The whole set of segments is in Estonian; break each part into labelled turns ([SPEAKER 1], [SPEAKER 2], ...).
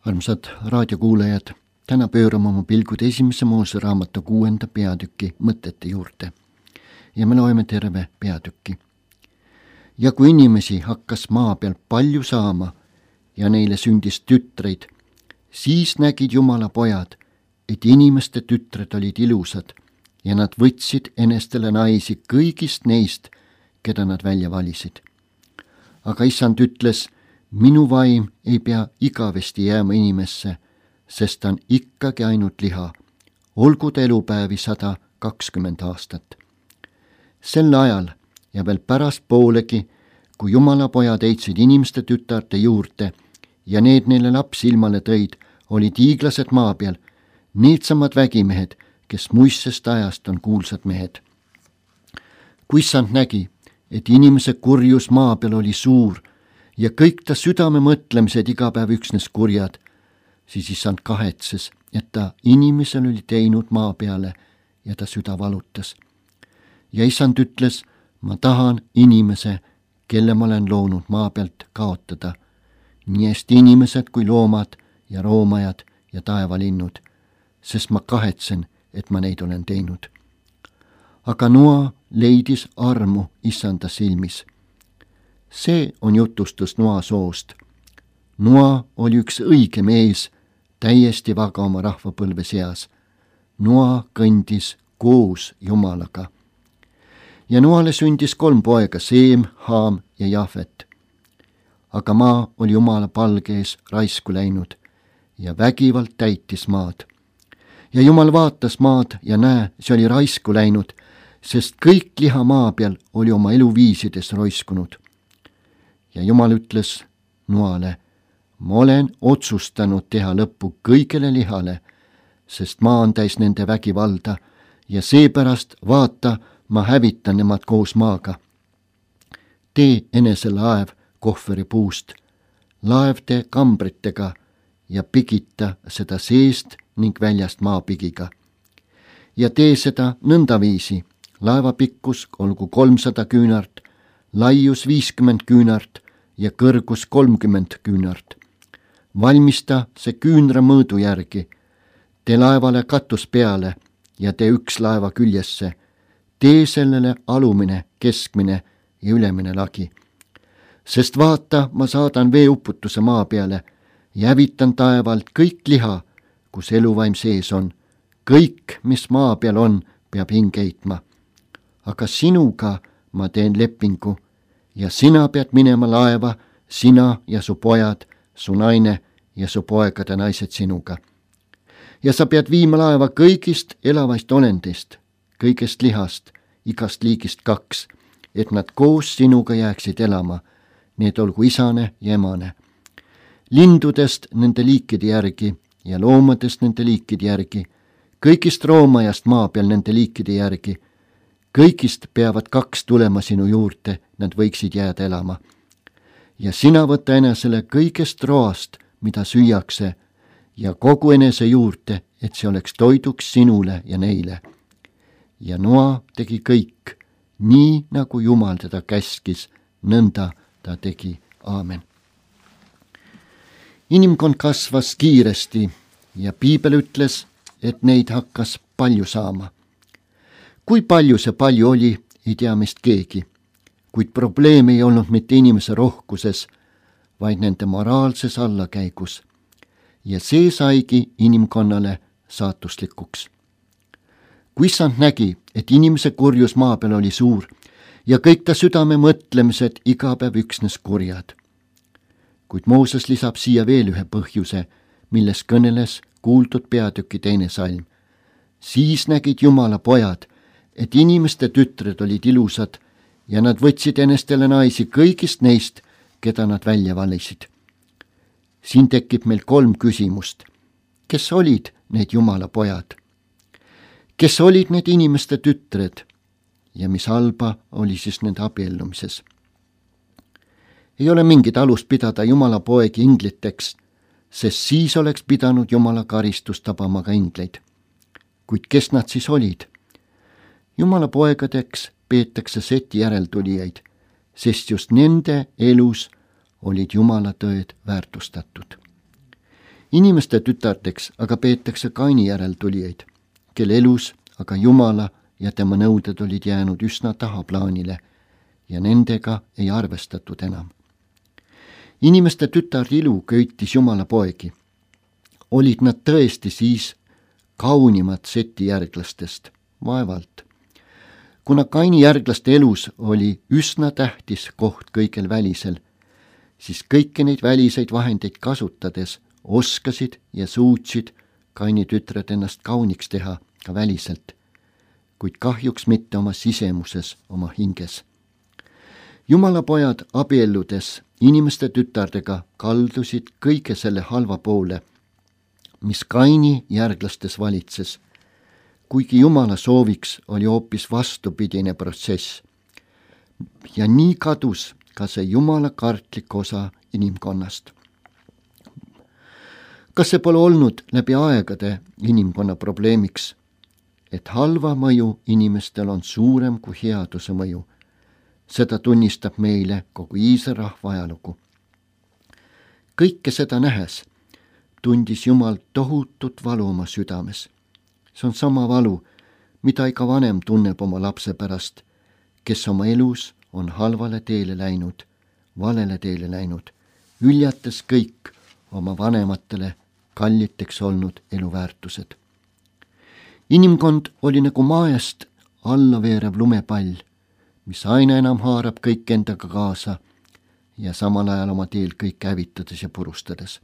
[SPEAKER 1] Armsad raadiokuulajad, täna pöörame oma pilgud esimese Moose raamatu 6. peatüki mõtete juurde ja me loeme terve peatüki. Ja kui inimesi hakkas maa peal palju saama ja neile sündis tütreid, siis nägid Jumala pojad, et inimeste tütred olid ilusad ja nad võtsid enestele naisi kõigist neist, keda nad välja valisid. Aga Issand ütles, minu vaim ei pea igavesti jääma inimesse, sest ta on ikkagi ainult liha, olgu ta elupäevi 120 aastat. Sel ajal ja veel pärast poolegi, kui Jumala pojad heitsid inimeste tütarde juurde ja need neile lapsi ilmale tõid, olid hiiglased maa peal, needsamad vägimehed, kes muistsest ajast on kuulsad mehed. Kui Issand nägi, et inimese kurjus maa peal oli suur ja kõik ta südame mõtlemised iga päev üksnes kurjad, siis Issand kahetses, et ta inimesel oli teinud maa peale ja ta süda valutas. Ja Issand ütles, ma tahan inimese, kelle ma olen loonud maa pealt kaotada, nii hästi inimesed kui loomad ja roomajad ja taevalinnud, sest ma kahetsen, et ma neid olen teinud. Aga Noa leidis armu Issanda silmis. See on jutustus Noa soost. Noa oli üks õige mees, täiesti vaga oma rahvapõlve seas. Noa kõndis koos Jumalaga. Ja Noale sündis 3 poega, Seem, Haam ja Jafet. Aga maa oli Jumala palge ees raisku läinud ja vägivald täitis maad. Ja Jumal vaatas maad ja näe, see oli raisku läinud, sest kõik liha maa peal oli oma eluviisides roiskunud. Ja Jumal ütles Noale, ma olen otsustanud teha lõppu kõigele lihale, sest maa on täis nende vägivalda ja seepärast vaata, ma hävitan nemad koos maaga. Tee enese laev kohveri puust, laev tee kambritega ja pigita seda seest ning väljast maapigiga. Ja tee seda nõndaviisi, laeva pikkus olgu 300 küünart, laius 50 küünart ja kõrgus 30 küünart. Valmista see küünra mõõdu järgi, tee laevale katus peale ja tee 1 laeva küljesse, tee sellele alumine, keskmine ja ülemine lagi. Sest vaata, ma saadan veeuputuse maa peale ja hävitan taevalt kõik liha, kus eluvaim sees on. Kõik, mis maa peal on, peab hinge heitma. Aga sinuga ma teen lepingu ja sina pead minema laeva, sina ja su pojad, su naine ja su poegade naised sinuga. Ja sa pead viima laeva kõigist elavaist olendist, kõigest lihast, igast liigist 2, et nad koos sinuga jääksid elama, need olgu isane ja emane. Lindudest nende liikide järgi ja loomadest nende liikide järgi, kõigist roomajast maa peal nende liikide järgi, kõigist peavad 2 tulema sinu juurde, nad võiksid jääda elama. Ja sina võta enesele kõigest roast, mida süüakse, ja kogu enese juurde, et see oleks toiduks sinule ja neile. Ja Noa tegi kõik, nii nagu Jumal teda käskis, nõnda ta tegi. Aamen. Inimkond kasvas kiiresti ja Piibel ütles, et neid hakkas palju saama. Kui palju see palju oli, ei tea meist keegi, kuid probleem ei olnud mitte inimese rohkuses, vaid nende moraalses allakäigus. Ja see saigi inimkonnale saatuslikuks. Kui Issand nägi, et inimese kurjus maa peal oli suur ja kõik ta südame mõtlemised iga päev üksnes kurjad. Kuid Mooses lisab siia veel ühe põhjuse, milles kõneles kuuldud peatüki 2. salm. Siis nägid Jumala pojad, et inimeste tütred olid ilusad ja nad võtsid enestele naisi kõigist neist, keda nad välja valisid. Siin tekib meil 3 küsimust. Kes olid need Jumala pojad? Kes olid need inimeste tütred ja mis halba oli siis nende abiellumises? Ei ole mingit alust pidada Jumala poegi ingliteks, sest siis oleks pidanud Jumala karistus tabama ka ingleid. Kuid kes nad siis olid? Jumala poegadeks peetakse Seti järeltulijaid, sest just nende elus olid Jumala tõed väärtustatud. Inimeste tütardeks aga peetakse Kaini järeltulijaid, kelle elus aga Jumala ja tema nõuded olid jäänud üsna tahaplaanile ja nendega ei arvestatud enam. Inimeste tütarde ilu köitis Jumala poegi. Olid nad tõesti siis kaunimad Seti järglastest? Vaevalt. Kuna Kaini järglaste elus oli üsna tähtis koht kõigel välisel, siis kõiki neid väliseid vahendeid kasutades oskasid ja suutsid Kaini tütred ennast kauniks teha ka väliselt, kuid kahjuks mitte oma sisemuses, oma hinges. Jumala pojad abielludes inimeste tütardega kaldusid kõige selle halva poole, mis Kaini järglastes valitses, kuigi Jumala sooviks oli hoopis vastupidine protsess. Ja nii kadus ka see Jumala kartlik osa inimkonnast. Kas see pole olnud läbi aegade inimkonna probleemiks, et halva mõju inimestel on suurem kui headuse mõju? Seda tunnistab meile kogu Iisraeli rahva ajalugu. Kõike seda nähes tundis Jumal tohutut valu oma südames. See on sama valu, mida iga vanem tunneb oma lapse pärast, kes oma elus on halvale teele läinud, valele teele läinud, hüljates kõik oma vanematele kalliteks olnud eluväärtused. Inimkond oli nagu maest alla veerev lumepall, mis aina enam haarab kõik endaga kaasa ja samal ajal oma teel kõik hävitades ja purustades.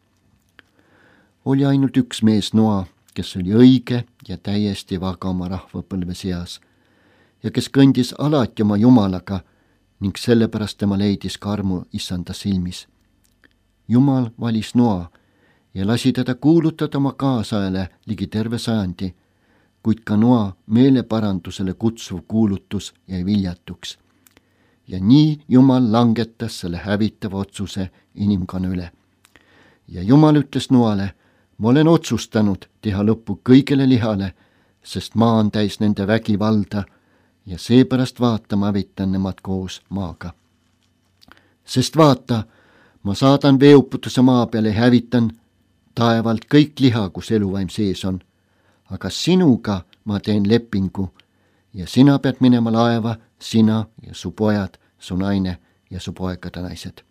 [SPEAKER 1] Oli ainult üks mees Noa, kes oli õige ja täiesti vaga oma rahvapõlve seas ja kes kõndis alati oma Jumalaga ning sellepärast tema leidis ka armu Issanda silmis. Jumal valis Noa ja lasi teda kuulutada oma kaasajale ligi terve sajandi, kuid ka Noa meeleparandusele kutsuv kuulutus jäi viljatuks. Ja nii Jumal langetas selle hävitava otsuse inimkonna üle. Ja Jumal ütles Noale: ma olen otsustanud teha lõppu kõigele lihale, sest maa on täis nende vägivalda ja seepärast vaata, ma hävitan nemad koos maaga. Sest vaata, ma saadan veeuputuse maa peale ja hävitan taevalt kõik liha, kus eluvaim sees on. Aga sinuga ma teen lepingu ja sina pead minema laeva, sina ja su pojad, su naine ja su poegade naised.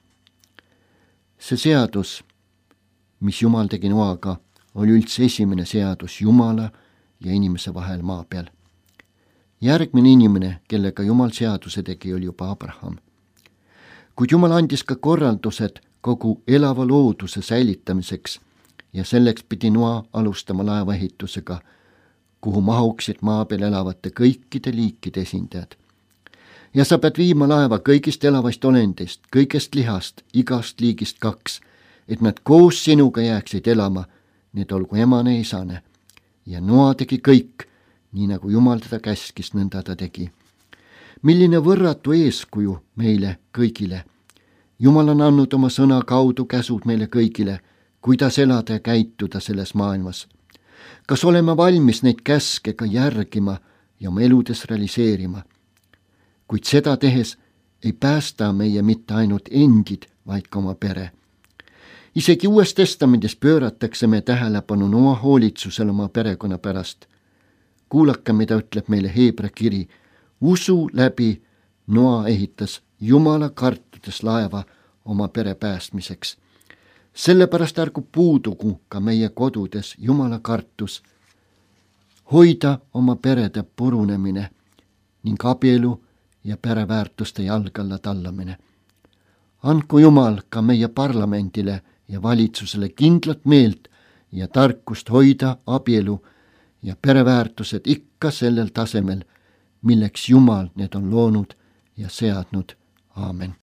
[SPEAKER 1] See seadus, mis Jumal tegi Noaga, oli üldse esimene seadus Jumala ja inimese vahel maa peal. Järgmine inimene, kellega Jumal seaduse tegi, oli juba Abraham. Kuid Jumal andis ka korraldused kogu elava looduse säilitamiseks ja selleks pidi Noa alustama laevaehitusega, kuhu mahuksid maa peal elavate kõikide liikide esindajad. Ja sa pead viima laeva kõigist elavast olendist, kõigest lihast, igast liigist 2, et nad koos sinuga jääksid elama, need olgu emane ja isane. Ja Noa tegi kõik, nii nagu Jumal teda käskis, nõnda ta tegi. Milline võrratu eeskuju meile kõigile. Jumal on andnud oma sõna kaudu käsud meile kõigile, kuidas elada ja käituda selles maailmas. Kas oleme valmis neid käske ka järgima ja oma eludes realiseerima? Kuid seda tehes ei päästa meie mitte ainult endid, vaid ka oma pere. Isegi Uues Testamendis pööratakse me tähelepanu Noa hoolitsusele oma perekonna pärast. Kuulake, mida ütleb meile Heebra kiri. Usu läbi Noa ehitas Jumala kartudes laeva oma pere päästmiseks. Sellepärast ärgu puudugu ka meie kodudes Jumala kartus, hoida oma perede purunemine ning abielu ja pereväärtuste jalge alla tallamine. Andku Jumal ka meie parlamendile ja valitsusele kindlat meelt ja tarkust hoida abielu ja pereväärtused ikka sellel tasemel, milleks Jumal need on loonud ja seadnud. Aamen.